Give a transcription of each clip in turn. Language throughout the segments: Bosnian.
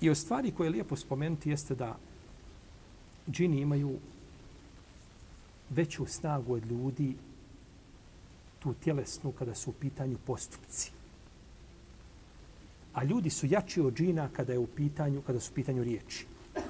I od stvari koje je lijepo spomenuti jeste da džini imaju veću snagu od ljudi, tu tjelesnu, kada su u pitanju postupci. A ljudi su jači od džina kada su u pitanju riječi.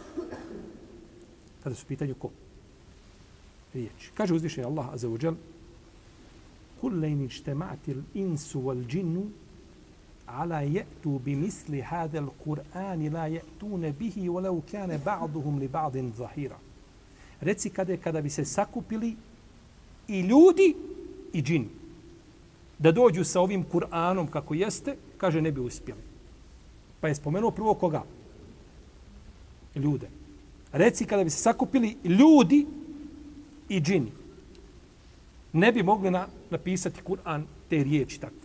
Kada su u pitanju ko? Riječi. Kaže uzvišeni Allah azza wa džal: "Kul lejn ijtama'atil insu wal džinnu ala ya'tu bimisli hadal Qur'ani la ya'tuna bihi walau kana ba'duhum li ba'din zahira." Reci kada bi se sakupili i ljudi i džini da dođu sa ovim Kur'anom kako jeste, kaže ne bi uspjeli. Pa je spomenuo prvo koga? Ljude. Reci kada bi se sakupili ljudi i džini, ne bi mogli napisati Kur'an, te riječi takve.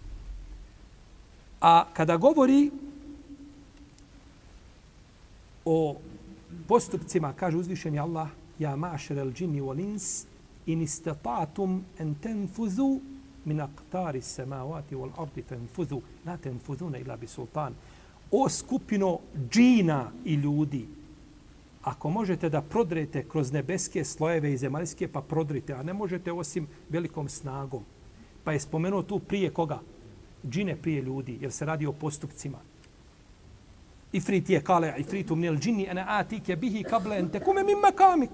A kada govori o postupcima, kaže uzvišeni Allah: "Ja ma'šer al-džinni wal-ins in istata'tum an tanfuzu min aqtari samawati wal-ardi fanfuzu la tanfuzuna illa bi sultan." O skupino džina i ljudi, ako možete da prodrete kroz nebeske slojeve i zemaljske, pa prodrite, a ne možete osim velikom snagom. Pa je spomenuo tu prije koga? Džine prije ljudi, jer se radi o postupcima. Ifrit je kale, ifritu minel džini, ene atike bihi kable ente kume min makamik.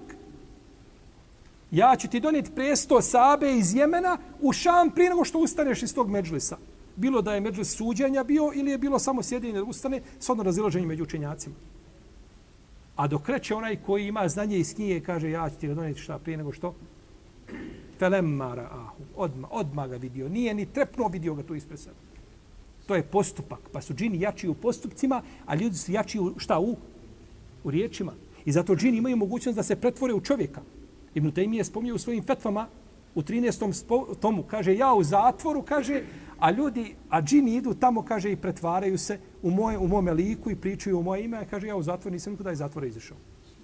Ja ću ti donijeti presto Sabe iz Jemena u Šam prije nego što ustaneš iz tog medžlisa. Bilo da je medžlis suđenja bio ili je bilo samo sjedinje da ustane, shodno razilaženje među učenjacima. A dok reče onaj koji ima znanje iz knjige, kaže ja ću ti ga donijeti šta prije nego što? Felemmara ahu. Odmah ga vidio. Nije ni trepnuo, vidio ga tu ispred sebe. To je postupak. Pa su džini jači u postupcima, a ljudi su jači u šta? U riječima. I zato džini imaju mogućnost da se pretvore u čovjeka. Ibn Taymije spominje u svojim fetvama u 13. tomu. Kaže ja u zatvoru, kaže, a džini idu tamo, kaže, i pretvaraju se u mome liku i pričaju u moje ime. Kaže ja u zatvoru nisam nikuda iz zatvora izašao.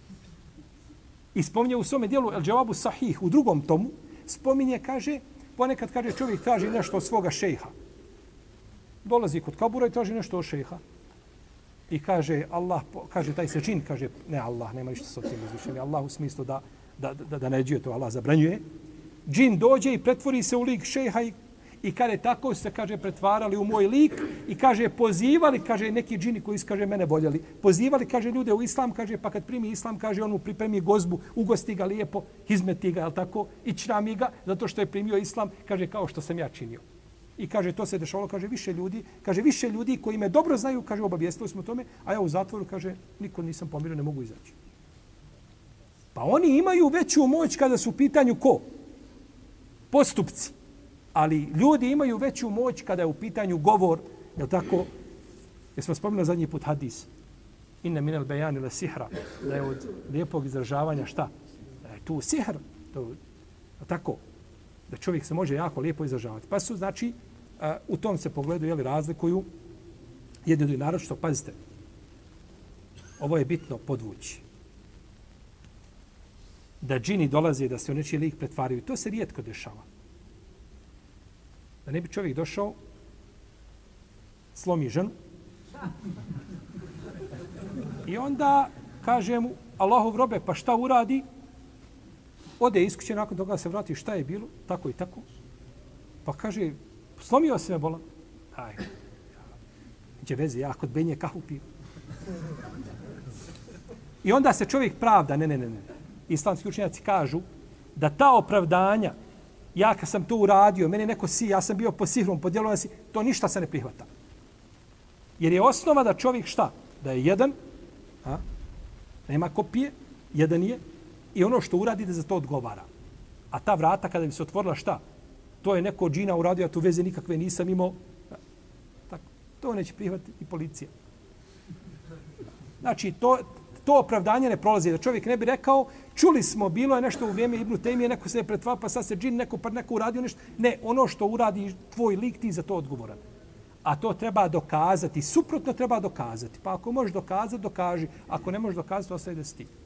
I spominje u svome dijelu El Džavabu Sahih u 2. tomu, spominje, kaže, ponekad kaže čovjek traži nešto od svoga šejha. Dolazi kod kabura i traži nešto od šejha. I kaže Allah, kaže taj se džin, kaže ne Allah, nema ništa sa tim izvišeni. Allah u smislu da naređuje to, Allah zabranjuje. Džin dođe i pretvori se u lik šejha i kada je tako se, kaže, pretvarali u moj lik i kaže pozivali, kaže neki džini koji su, kaže, mene voljeli, pozivali, kaže, ljude u islam, kaže, pa kad primi islam, kaže, on mu pripremi gozbu, ugosti ga lijepo, izmeti ga, jel tako, i črami ga, zato što je primio islam, kaže, kao što sam ja činio. I kaže, to se dešavalo, kaže, više ljudi koji me dobro znaju, kaže, obavijestili smo tome, a ja u zatvoru, kaže, niko nisam pomirio, ne mogu izaći. Pa oni imaju veću moć kada su u pitanju ko? Postupci. Ali ljudi imaju veću moć kada je u pitanju govor, je tako? Jesmo spomenuli zadnji put hadis. Inne minel bejani la sihra. Da je od lijepog izražavanja šta? Da je tu sihr. Je tako? Da čovjek se može jako lijepo izražavati. Pa su, znači, u tom se pogledu razlikuju jedni drugi. Naročito, pazite, ovo je bitno podvući. Da džini dolaze da se u nečiji lik pretvaraju. To se rijetko dešava. Da ne bi čovjek došao, slomi ženu i onda kaže mu Allahov robe, pa šta uradi? Ode iz kuće, nakon toga se vrati, šta je bilo? Tako i tako. Pa kaže, slomio se me bola. Aj, neće veze, ja kod Benje kahu piju. I onda se čovjek pravda, ne. Islamski učenjaci kažu da ta opravdanja, ja kad sam to uradio, meni neko ja sam bio po sihrom, po djelovanju, to ništa se ne prihvata. Jer je osnova da čovjek šta? Da je jedan, nema kopije, jedan je, i ono što uradi da za to odgovara. A ta vrata kada bi se otvorila šta? To je neko džina uradio, a tu veze nikakve nisam imao. Tako, to neće prihvatiti i policija. Znači, to opravdanje ne prolazi. Da čovjek ne bi rekao, čuli smo, bilo je nešto u vrijeme Ibn Taymije, neko se je pretva, pa sad se džin, neko uradio nešto. Ne, ono što uradi tvoj lik, ti za to odgovoran. A to treba dokazati. Suprotno treba dokazati. Pa ako možeš dokazati, dokaži. Ako ne možeš dokazati, ostaje da si ti.